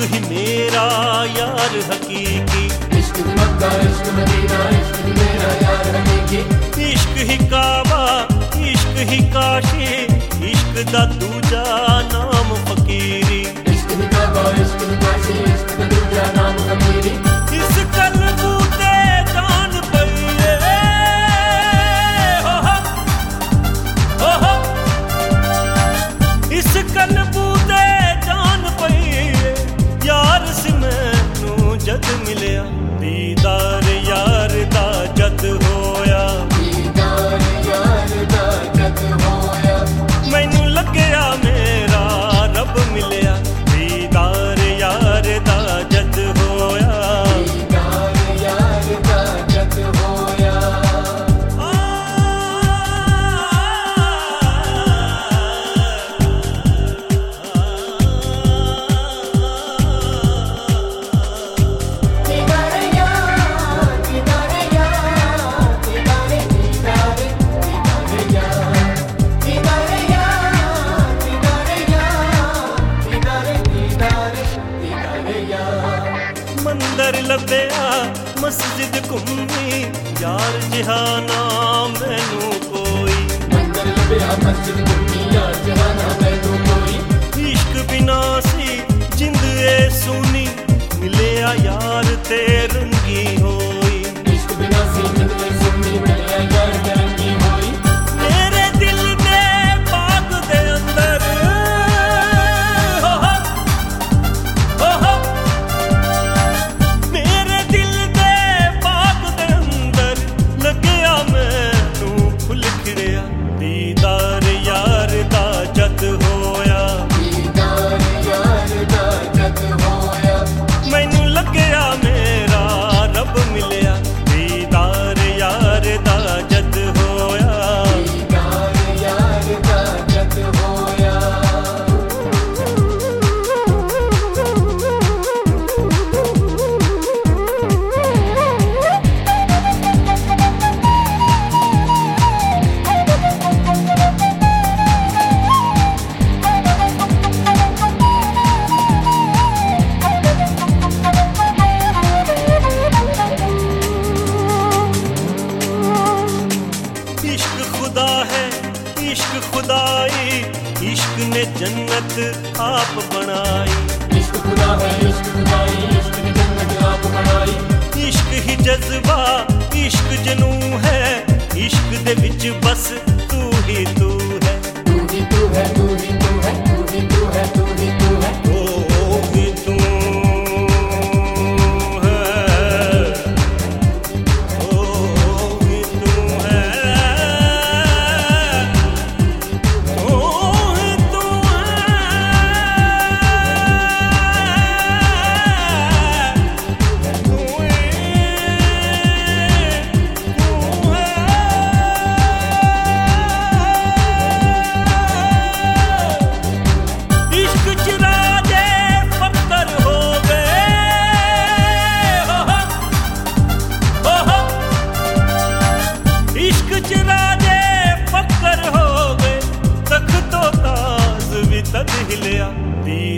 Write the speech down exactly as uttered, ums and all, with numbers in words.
ही मेरा यार हकीकी, इश्क ही मक्का इश्क मदीना इश्क ही मेरा यार हकीकी। इश्क ही काबा इश्क ही काशी, इश्क दा दूजा नाम फकीरी। इश्क ही काबा इश्क ही काशी, इश्क दा दूजा नाम फकीरी। इस कल्बू ते जान पईए हो हो हो, इस कल्बू ते जान पईए यार सी मैनू जद मिलिया। दीदार यार दा जद होया, दीदार यार दा जद होया, मैनू लग्या मेरा रब मिलिया। दीदार यार दा जद होया, दीदार यार दा जद होया। दीदार यार दीदार यार दीदार दीदार दीदार यार दीदार यार दीदार यार दीदार दीदार दीदार यार। मंदर लभया मस्जिद घूमी, यार जहाना मैनू कोई। मंदिर लभया मस्जिद घूमी, यार जहाना मैनू कोई। इश्क बिना सी जिंद ए सुनी, मिलिया यार ते रंगी होई। इश्क बिना सी जिंदगी सुनी, मिलिया यार ते रंगी होई। मेरे दिल दे बाग दे अंदर हो हो हो हो, मेरे दिल दे बाग दे अंदर लग्या मैनू फुल खिड़िया। दीदार यार दा जद होया, दीदार यार दा जद होया, मैनू लग्या मेरा रब मिलिया। दीदार यार दा जद होया, दीदार यार दा जद होया। इश्क खुदा है इश्क खुदाई, इश्क ने जन्नत आप बनाई। इश्क खुदा है इश्क खुदाई, इश्क ने जन्नत आप बनाई। इश्क ही जज्बा इश्क जनू है, इश्क दे विच बस तू ही तू है। तू ही तू है तू ही तू है तू ही तू है तू ही तू है। ओ ही तू है, ओ ही तू है, ओ ही तू है, तू इश्क चिराजे पत्थर हो गए हो हो हो, इश्क चिराजे पत्थर हो गए, तख्तो ताज भी तद हिलिया।